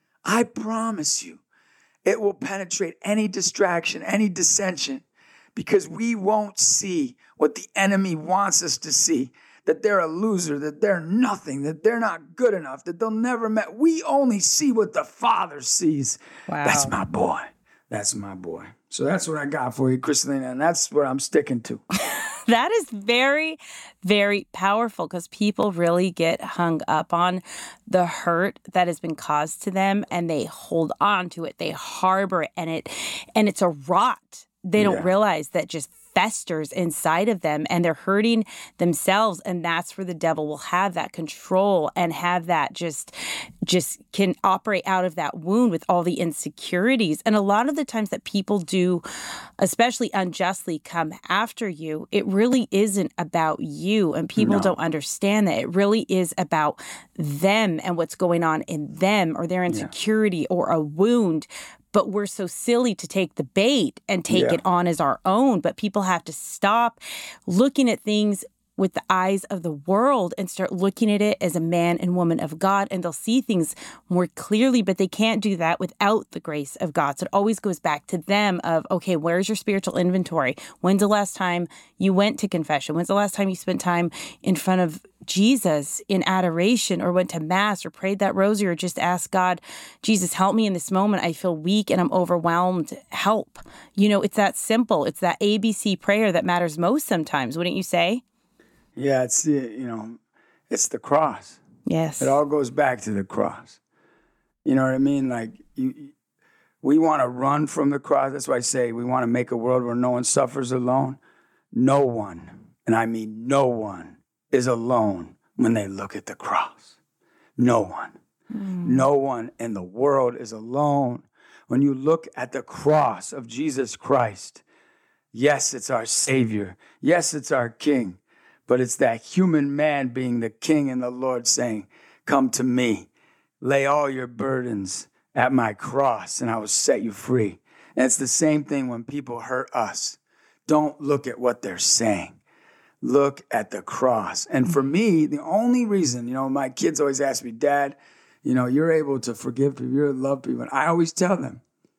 I promise you, it will penetrate any distraction, any dissension, because we won't see what the enemy wants us to see, that they're a loser, that they're nothing, that they're not good enough, that they'll never met. We only see what the Father sees. Wow. That's my boy. That's my boy. So that's what I got for you, Kristalina, and that's what I'm sticking to. That is very, very powerful because people really get hung up on the hurt that has been caused to them and they hold on to it. They harbor it and it and it's a rot. They don't yeah. realize that just festers inside of them and they're hurting themselves. And that's where the devil will have that control and have that just, just can operate out of that wound with all the insecurities. And a lot of the times that people do, especially unjustly, come after you, it really isn't about you. And people No. don't understand that. It really is about them and what's going on in them or their insecurity yeah. or a wound. But we're so silly to take the bait and take Yeah. it on as our own. But people have to stop looking at things with the eyes of the world and start looking at it as a man and woman of God, and they'll see things more clearly, but they can't do that without the grace of God. So it always goes back to them of, okay, where's your spiritual inventory? When's the last time you went to confession? When's the last time you spent time in front of Jesus in adoration or went to mass or prayed that rosary or just asked God, Jesus, help me in this moment. I feel weak and I'm overwhelmed. Help. You know, it's that simple. It's that A B C prayer that matters most sometimes, wouldn't you say? Yeah, it's the, you know, it's the cross. Yes. It all goes back to the cross. You know what I mean? Like, you, we want to run from the cross. That's why I say we want to make a world where no one suffers alone. No one, and I mean no one, is alone when they look at the cross. No one. Mm. No one in the world is alone when you look at the cross of Jesus Christ. Yes, it's our Savior. Yes, it's our King. But it's that human man being the King and the Lord saying, come to me, lay all your burdens at my cross, and I will set you free. And it's the same thing when people hurt us. Don't look at what they're saying. Look at the cross. And for me, the only reason, you know, my kids always ask me, Dad, you know, you're able to forgive people, you're able to love people. And I always tell them,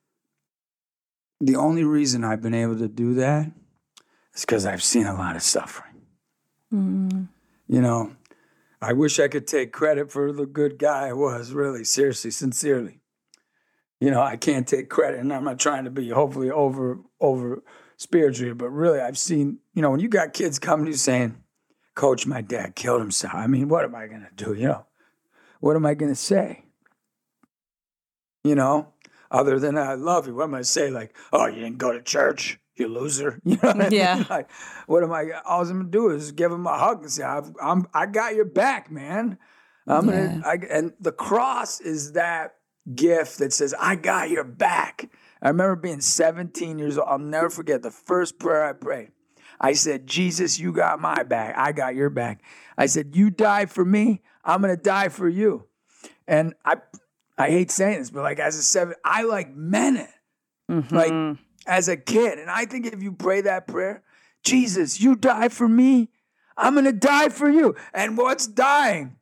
the only reason I've been able to do that is because I've seen a lot of suffering. Mm. You know, I wish I could take credit for the good guy I was, really, seriously, sincerely. You know, I can't take credit, and I'm not trying to be hopefully over, over spiritual, but really I've seen, you know, when you got kids coming to you saying, Coach, my dad killed himself. I mean, what am I going to do, you know? What am I going to say? You know, other than I love you, what am I going to say? Like, oh, you didn't go to church? You loser. You know what yeah. I mean? Like, what am I? All I'm gonna do is give him a hug and say, I've, I'm, I got your back, man. I'm yeah. gonna, I, and the cross is that gift that says, I got your back. I remember being seventeen years old. I'll never forget the first prayer I prayed. I said, Jesus, you got my back. I got your back. I said, you died for me. I'm gonna die for you. And I, I hate saying this, but like as a seven, I like meant it. Mm-hmm. Like. As a kid. And I think if you pray that prayer, Jesus, you die for me. I'm going to die for you. And what's dying?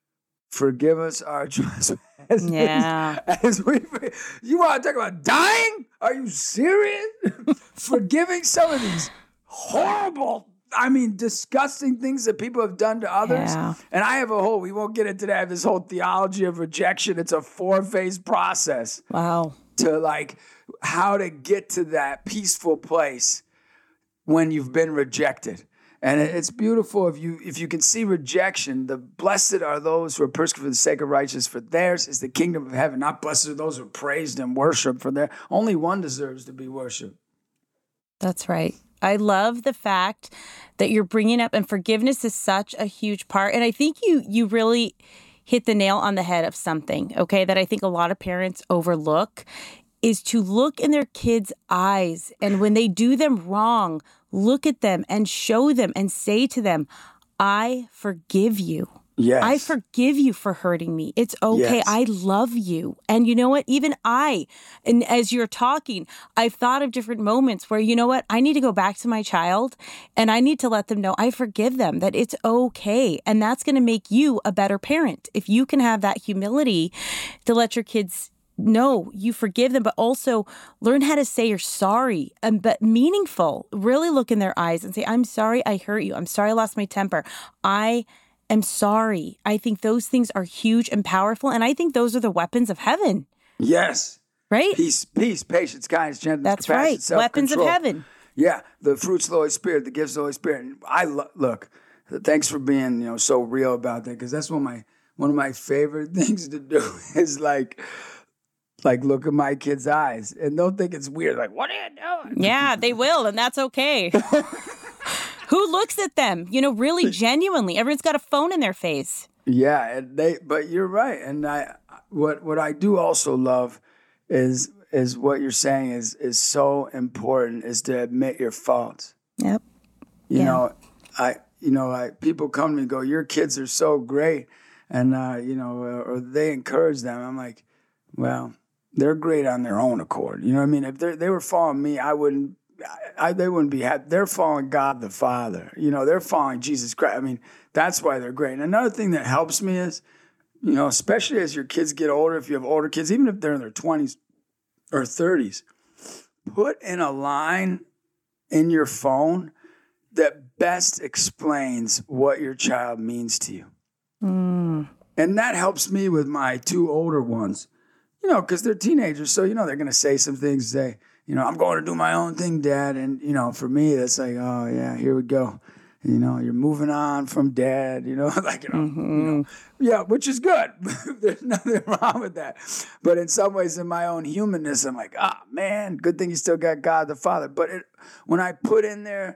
Forgive us our trespasses. Yeah. As we, you want to talk about dying? Are you serious? Forgiving some of these horrible, I mean, disgusting things that people have done to others. Yeah. And I have a whole, we won't get into that, I have this whole theology of rejection. It's a four-phase process. Wow. To like, how to get to that peaceful place when you've been rejected. And it's beautiful if you if you can see rejection. The blessed are those who are persecuted for the sake of righteousness, for theirs is the kingdom of heaven. Not blessed are those who are praised and worshiped, for their only one deserves to be worshiped. That's right. I love the fact that you're bringing up, and forgiveness is such a huge part. And I think you you really hit the nail on the head of something, okay, that I think a lot of parents overlook, is to look in their kids' eyes. And when they do them wrong, look at them and show them and say to them, I forgive you. Yes. I forgive you for hurting me. It's okay. Yes. I love you. And you know what? Even I, and as you're talking, I've thought of different moments where, you know what? I need to go back to my child and I need to let them know I forgive them, that it's okay. And that's going to make you a better parent. If you can have that humility to let your kids no, you forgive them, but also learn how to say you're sorry, and but meaningful. Really look in their eyes and say, I'm sorry I hurt you. I'm sorry I lost my temper. I am sorry. I think those things are huge and powerful, and I think those are the weapons of heaven. Yes. Right? Peace, peace, patience, kindness, gentleness, That's compassion, right. self-control. Weapons of heaven. Yeah, the fruits of the Holy Spirit, the gifts of the Holy Spirit. And I lo- look, thanks for being, you know, so real about that, because that's one of my one of my favorite things to do is like like look at my kids' eyes and they'll think it's weird. Like, what are you doing? Yeah, they will. And that's okay. Who looks at them? You know, really genuinely. Everyone's got a phone in their face. Yeah, and they. But you're right. And I, what what I do also love is is what you're saying is is so important is to admit your faults. Yep. You yeah. know, I you know I people come to me and go, your kids are so great, and uh, you know, or, or they encourage them. I'm like, well, they're great on their own accord. You know what I mean? If they they were following me, I wouldn't. I, they wouldn't be happy. They're following God the Father. You know, they're following Jesus Christ. I mean, that's why they're great. And another thing that helps me is, you know, especially as your kids get older, if you have older kids, even if they're in their twenties or thirties, put in a line in your phone that best explains what your child means to you. Mm. And that helps me with my two older ones, you know, because they're teenagers. So, you know, they're going to say some things, say, you know, I'm going to do my own thing, Dad. And, you know, for me, that's like, oh, yeah, here we go. You know, you're moving on from Dad, you know, like, you know, mm-hmm. you know, yeah, which is good. There's nothing wrong with that. But in some ways, in my own humanness, I'm like, ah, man, good thing you still got God the Father. But it, when I put in there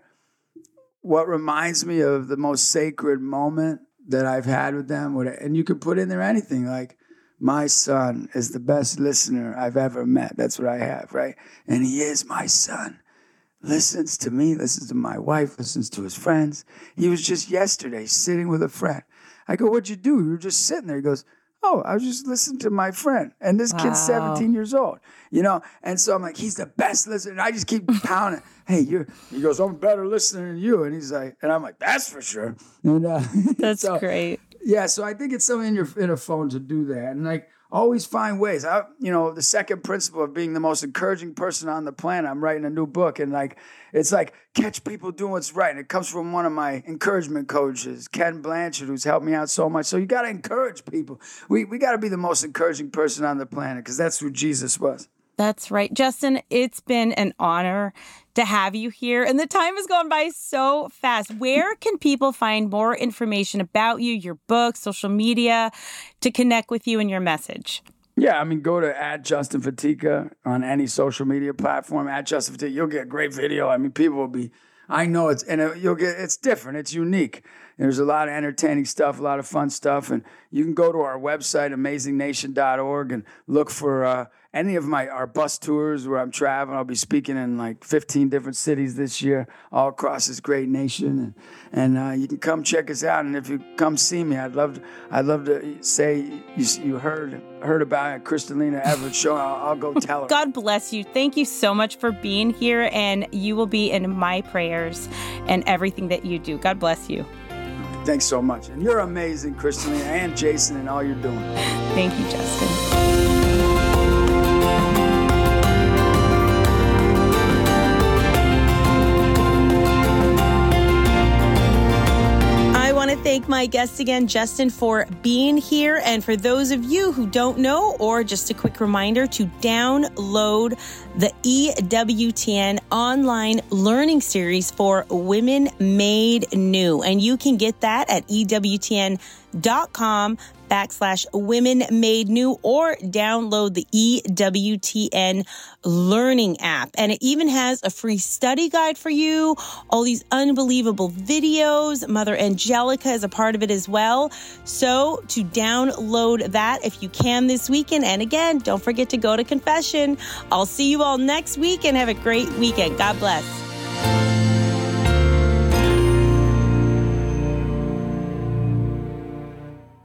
what reminds me of the most sacred moment that I've had with them, and you can put in there anything like, my son is the best listener I've ever met. That's what I have, right? And he is my son. Listens to me, listens to my wife, listens to his friends. He was just yesterday sitting with a friend. I go, what'd you do? You were just sitting there. He goes, oh, I was just listening to my friend. And this wow. kid's seventeen years old, you know? And so I'm like, he's the best listener. And I just keep pounding. Hey, you're, he goes, I'm a better listener than you. And he's like, and I'm like, that's for sure. And, uh, that's so, great. Yeah, so I think it's something in your in a phone to do that, and like always find ways. I, you know, the second principle of being the most encouraging person on the planet. I'm writing a new book, and like it's like catch people doing what's right, and it comes from one of my encouragement coaches, Ken Blanchard, who's helped me out so much. So you got to encourage people. We we got to be the most encouraging person on the planet because that's who Jesus was. That's right. Justin, it's been an honor to have you here. And the time has gone by so fast. Where can people find more information about you, your book, social media, to connect with you and your message? Yeah, I mean, go to at Justin Fatica on any social media platform. At Justin Fatica, you'll get a great video. I mean, people will be, I know it's, and it, you'll get, it's different. It's unique. There's a lot of entertaining stuff, a lot of fun stuff. And you can go to our website, amazing nation dot org, and look for uh, any of my our bus tours where I'm traveling. I'll be speaking in like fifteen different cities this year, all across this great nation. And and uh, you can come check us out. And if you come see me, I'd love to, I'd love to say you, you heard heard about it, Kristalina Everett show. I'll, I'll go tell her. God bless you. Thank you so much for being here. And you will be in my prayers and everything that you do. God bless you. Thanks so much. And you're amazing, Kristalina, and Jason, and all you're doing. Thank you, Justin. Thank my guest again, Justin, for being here. And for those of you who don't know, or just a quick reminder to download the E W T N online learning series for Women Made New. And you can get that at E W T N dot com backslash women made new, or download the E W T N learning app. And it even has a free study guide for you, all these unbelievable videos. Mother Angelica is a part of it as well. So to download that if you can this weekend. And again, don't forget to go to confession. I'll see you all next week and have a great weekend. God bless.